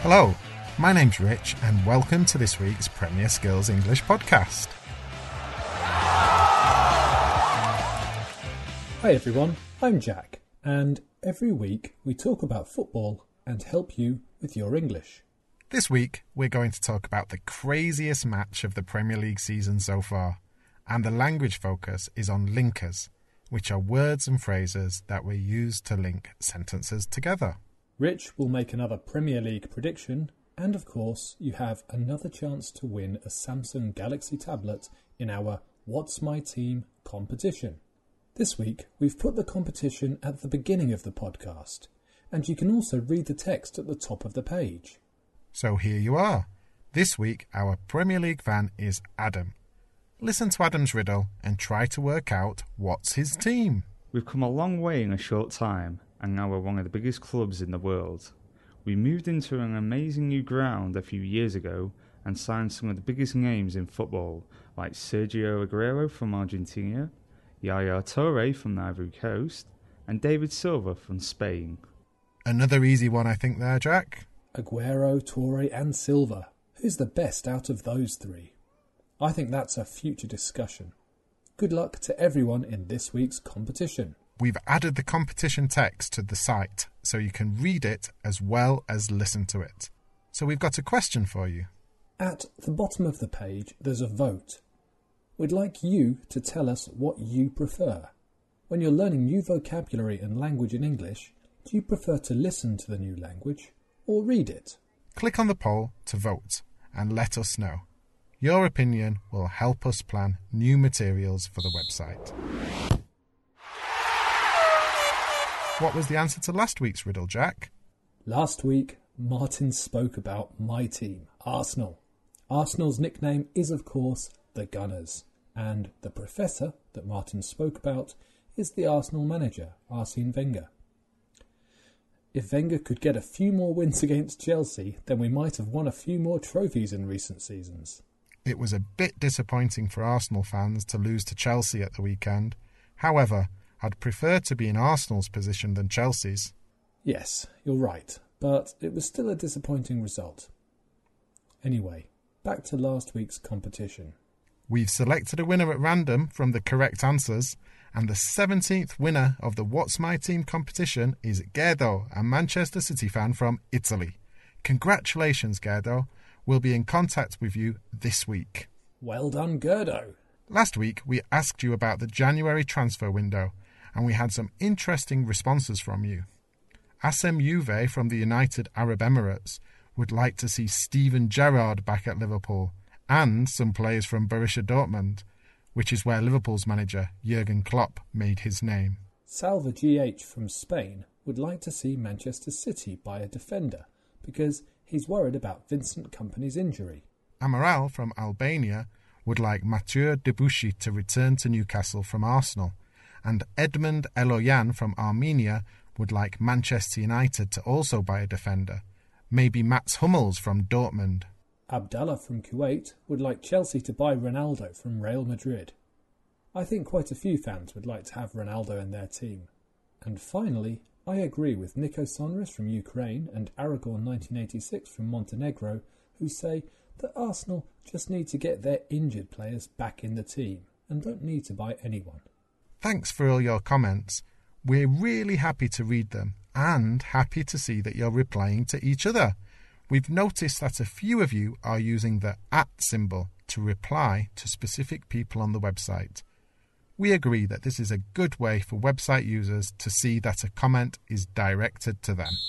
Hello, my name's Rich and welcome to this week's Premier Skills English podcast. Hi everyone, I'm Jack, and every week we talk about football and help you with your English. This week we're going to talk about the craziest match of the Premier League season so far, and the language focus is on linkers, which are words and phrases that we use to link sentences together. Rich will make another Premier League prediction, and of course you have another chance to win a Samsung Galaxy tablet in our What's My Team competition. This week we've put the competition at the beginning of the podcast, and you can also read the text at the top of the page. So here you are. This week our Premier League fan is Adam. Listen to Adam's riddle and try to work out what's his team. We've come a long way in a short time, and now we're one of the biggest clubs in the world. We moved into an amazing new ground a few years ago and signed some of the biggest names in football, like Sergio Aguero from Argentina, Yaya Toure from the Ivory Coast, and David Silva from Spain. Another easy one, I think, there, Jack. Aguero, Toure and Silva. Who's the best out of those three? I think that's a future discussion. Good luck to everyone in this week's competition. We've added the competition text to the site so you can read it as well as listen to it. So we've got a question for you. At the bottom of the page there's a vote. We'd like you to tell us what you prefer. When you're learning new vocabulary and language in English, do you prefer to listen to the new language or read it? Click on the poll to vote and let us know. Your opinion will help us plan new materials for the website. What was the answer to last week's riddle, Jack? Last week, Martin spoke about my team, Arsenal. Arsenal's nickname is, of course, the Gunners. And the professor that Martin spoke about is the Arsenal manager, Arsene Wenger. If Wenger could get a few more wins against Chelsea, then we might have won a few more trophies in recent seasons. It was a bit disappointing for Arsenal fans to lose to Chelsea at the weekend. However, I'd prefer to be in Arsenal's position than Chelsea's. Yes, you're right, but it was still a disappointing result. Anyway, back to last week's competition. We've selected a winner at random from the correct answers, and the 17th winner of the What's My Team competition is Gerdo, a Manchester City fan from Italy. Congratulations, Gerdo. We'll be in contact with you this week. Well done, Gerdo. Last week, we asked you about the January transfer window, and we had some interesting responses from you. Assem Juve from the United Arab Emirates would like to see Steven Gerrard back at Liverpool, and some players from Borussia Dortmund, which is where Liverpool's manager Jurgen Klopp made his name. Salva GH from Spain would like to see Manchester City buy a defender because he's worried about Vincent Kompany's injury. Amaral from Albania would like Mathieu Debuchy to return to Newcastle from Arsenal, and Edmund Eloyan from Armenia would like Manchester United to also buy a defender, maybe Mats Hummels from Dortmund. Abdallah from Kuwait would like Chelsea to buy Ronaldo from Real Madrid. I think quite a few fans would like to have Ronaldo in their team. And finally, I agree with Nico Sonris from Ukraine and Aragorn 1986 from Montenegro, who say that Arsenal just need to get their injured players back in the team and don't need to buy anyone. Thanks for all your comments. We're really happy to read them and happy to see that you're replying to each other. We've noticed that a few of you are using the @ symbol to reply to specific people on the website. We agree that this is a good way for website users to see that a comment is directed to them.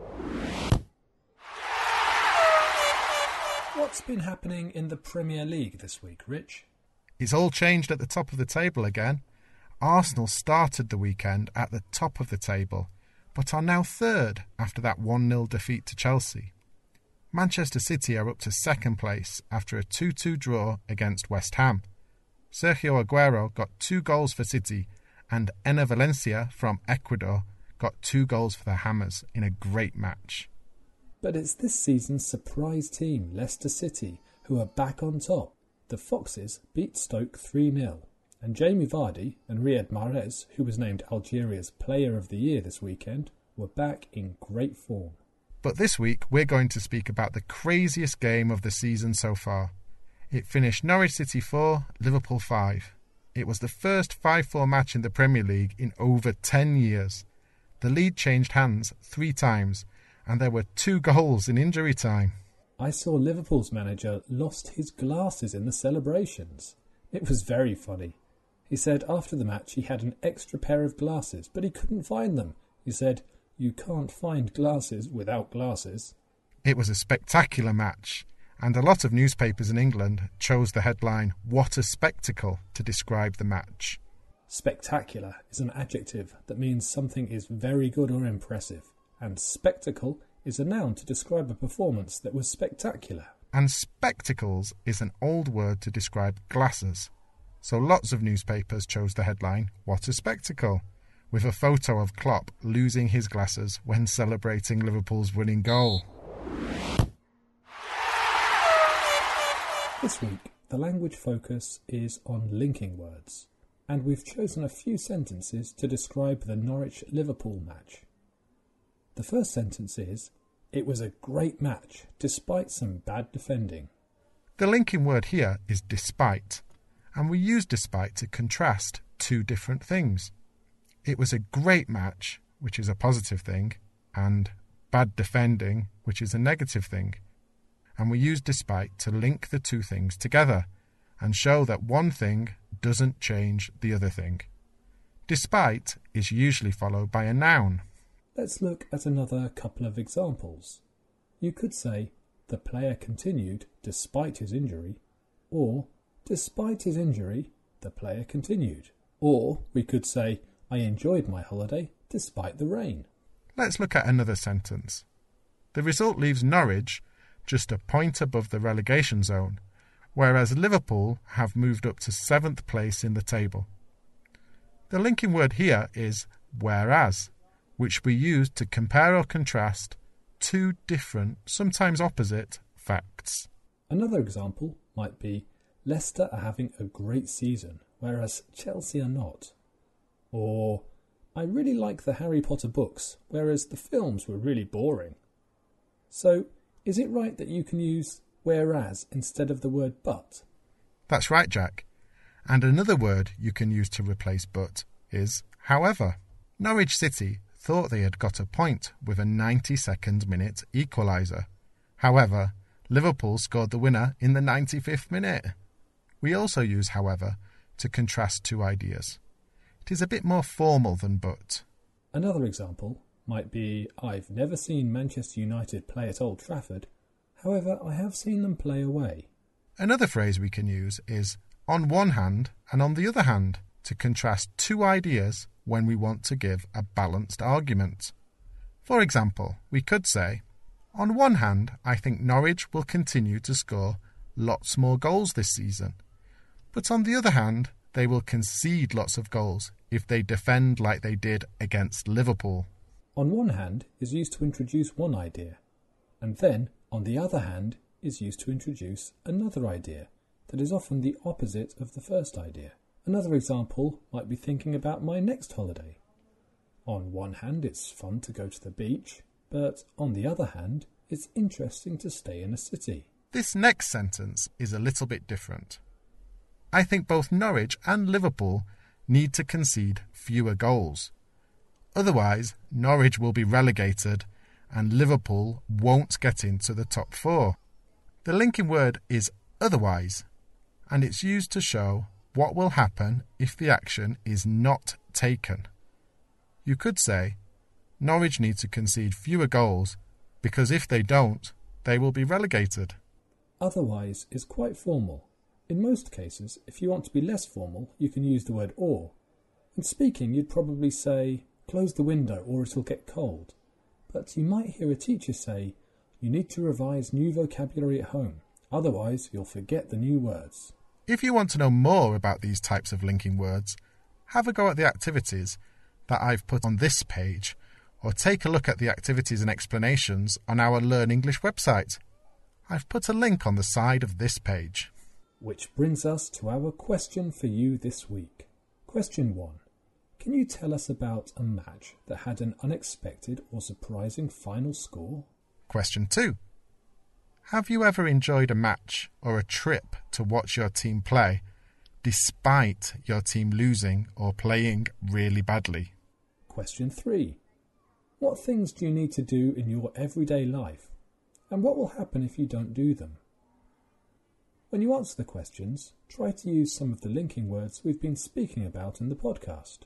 What's been happening in the Premier League this week, Rich? It's all changed at the top of the table again. Arsenal started the weekend at the top of the table, but are now third after that 1-0 defeat to Chelsea. Manchester City are up to second place after a 2-2 draw against West Ham. Sergio Aguero got 2 goals for City, and Enner Valencia from Ecuador got 2 goals for the Hammers in a great match. But it's this season's surprise team, Leicester City, who are back on top. The Foxes beat Stoke 3-0, and Jamie Vardy and Riyad Mahrez, who was named Algeria's Player of the Year this weekend, were back in great form. But this week we're going to speak about the craziest game of the season so far. It finished Norwich City 4, Liverpool 5. It was the first 5-4 match in the Premier League in over 10 years. The lead changed hands 3 times, and there were 2 goals in injury time. I saw Liverpool's manager lost his glasses in the celebrations. It was very funny. He said after the match he had an extra pair of glasses, but he couldn't find them. He said, "You can't find glasses without glasses." It was a spectacular match, and a lot of newspapers in England chose the headline, "What a Spectacle," to describe the match. Spectacular is an adjective that means something is very good or impressive, and spectacle is a noun to describe a performance that was spectacular. And spectacles is an old word to describe glasses. So lots of newspapers chose the headline, "What a Spectacle," with a photo of Klopp losing his glasses when celebrating Liverpool's winning goal. This week, the language focus is on linking words, and we've chosen a few sentences to describe the Norwich-Liverpool match. The first sentence is, "It was a great match, despite some bad defending." The linking word here is despite, and we use despite to contrast 2 different things. It was a great match, which is a positive thing, and bad defending, which is a negative thing. And we use despite to link the 2 things together and show that one thing doesn't change the other thing. Despite is usually followed by a noun. Let's look at another couple of examples. You could say, "The player continued despite his injury," or "Despite his injury, the player continued." Or we could say, "I enjoyed my holiday despite the rain." Let's look at another sentence. The result leaves Norwich just a point above the relegation zone, whereas Liverpool have moved up to 7th place in the table. The linking word here is whereas, which we use to compare or contrast 2 different, sometimes opposite, facts. Another example might be, "Leicester are having a great season, whereas Chelsea are not." Or, "I really like the Harry Potter books, whereas the films were really boring." So, is it right that you can use whereas instead of the word but? That's right, Jack. And another word you can use to replace but is however. Norwich City thought they had got a point with a 92nd minute equaliser. However, Liverpool scored the winner in the 95th minute. We also use however to contrast 2 ideas. It is a bit more formal than but. Another example might be, "I've never seen Manchester United play at Old Trafford, however I have seen them play away." Another phrase we can use is on one hand and on the other hand to contrast 2 ideas when we want to give a balanced argument. For example, we could say, "On one hand, I think Norwich will continue to score lots more goals this season. But on the other hand, they will concede lots of goals if they defend like they did against Liverpool." On one hand is used to introduce one idea, and then, on the other hand, is used to introduce another idea that is often the opposite of the first idea. Another example might be thinking about my next holiday. On one hand, it's fun to go to the beach, but on the other hand, it's interesting to stay in a city. This next sentence is a little bit different. I think both Norwich and Liverpool need to concede fewer goals. Otherwise, Norwich will be relegated and Liverpool won't get into the top 4. The linking word is otherwise, and it's used to show what will happen if the action is not taken. You could say, Norwich need to concede fewer goals because if they don't, they will be relegated. Otherwise is quite formal. In most cases, if you want to be less formal, you can use the word or. In speaking, you'd probably say, "Close the window or it'll get cold." But you might hear a teacher say, "You need to revise new vocabulary at home, otherwise you'll forget the new words." If you want to know more about these types of linking words, have a go at the activities that I've put on this page, or take a look at the activities and explanations on our Learn English website. I've put a link on the side of this page. Which brings us to our question for you this week. Question 1. Can you tell us about a match that had an unexpected or surprising final score? Question 2. Have you ever enjoyed a match or a trip to watch your team play despite your team losing or playing really badly? Question 3. What things do you need to do in your everyday life, and what will happen if you don't do them? When you answer the questions, try to use some of the linking words we've been speaking about in the podcast.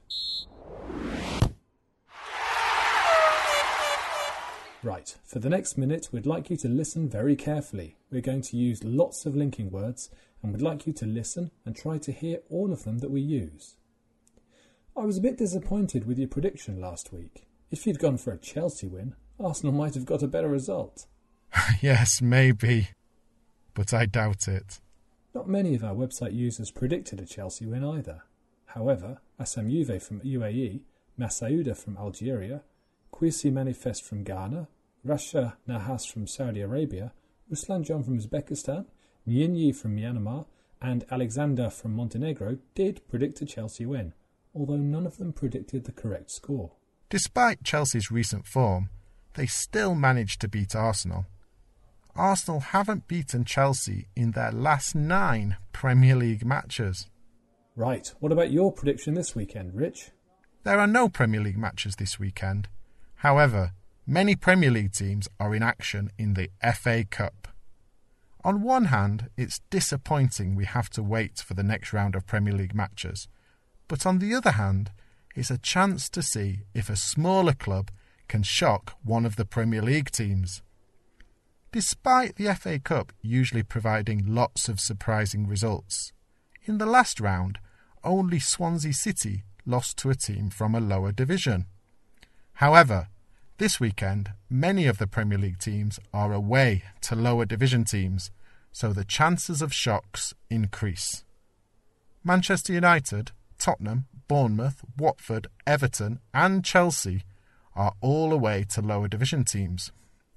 Right, for the next minute, we'd like you to listen very carefully. We're going to use lots of linking words, and we'd like you to listen and try to hear all of them that we use. I was a bit disappointed with your prediction last week. If you'd gone for a Chelsea win, Arsenal might have got a better result. Yes, maybe, but I doubt it. Not many of our website users predicted a Chelsea win either. However, Assam Juve from UAE, Massaouda from Algeria, Kwesi Manifest from Ghana, Rasha Nahas from Saudi Arabia, Ruslan John from Uzbekistan, Nyinyi from Myanmar, and Alexander from Montenegro did predict a Chelsea win, although none of them predicted the correct score. Despite Chelsea's recent form, they still managed to beat Arsenal. Arsenal haven't beaten Chelsea in their last 9 Premier League matches. Right, what about your prediction this weekend, Rich? There are no Premier League matches this weekend. However, many Premier League teams are in action in the FA Cup. On one hand, it's disappointing we have to wait for the next round of Premier League matches, but on the other hand, it's a chance to see if a smaller club can shock one of the Premier League teams. Despite the FA Cup usually providing lots of surprising results, in the last round, only Swansea City lost to a team from a lower division. However, this weekend, many of the Premier League teams are away to lower division teams, so the chances of shocks increase. Manchester United, Tottenham, Bournemouth, Watford, Everton and Chelsea are all away to lower division teams.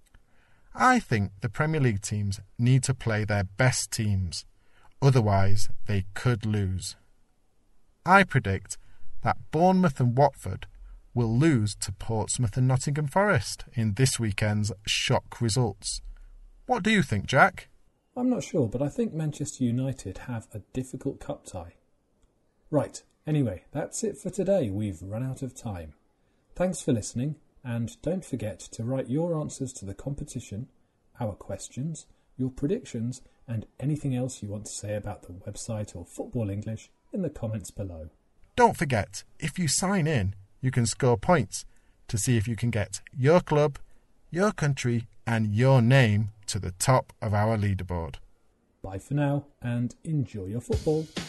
I think the Premier League teams need to play their best teams, otherwise they could lose. I predict that Bournemouth and Watford will lose to Portsmouth and Nottingham Forest in this weekend's shock results. What do you think, Jack? I'm not sure, but I think Manchester United have a difficult cup tie. Right, anyway, that's it for today. We've run out of time. Thanks for listening, and don't forget to write your answers to the competition, our questions, your predictions, and anything else you want to say about the website or Football English in the comments below. Don't forget, if you sign in, you can score points to see if you can get your club, your country, and your name to the top of our leaderboard. Bye for now, and enjoy your football.